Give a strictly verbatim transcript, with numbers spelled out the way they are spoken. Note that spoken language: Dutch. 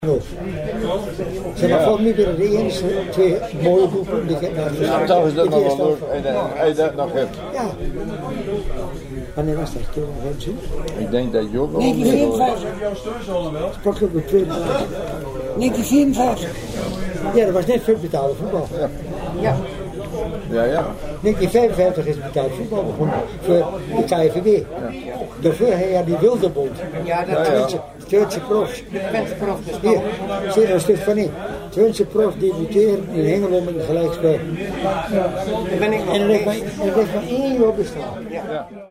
Zijn ja. Volgens mij weer de enige twee mooie doelpunten die ik heb naar ja, toch is dat nog wel leuk als je dat nog hebt. Ja. Wanneer was dat? Toen nog eens? Ik denk dat je ook nog negentien vierenvijftig. Sprak ook met twee betalen. negentien vierenvijftig. Ja, dat was net veel betaalde voetbal. Ja. Ja. Ja, ja. negentien vijfenvijftig is betaald voetbal begonnen voor de K F V B. Ja. Daarvoor had je die Wilderbond. Ja, dat ja, ja. Twentse profs. Twentse profs. Hier, zie je er een stuk van in. Twentse profs debuteren in Hengelo met een gelijkspel. Daar ben ik nog En er ligt maar één jaar bestaan. Ja.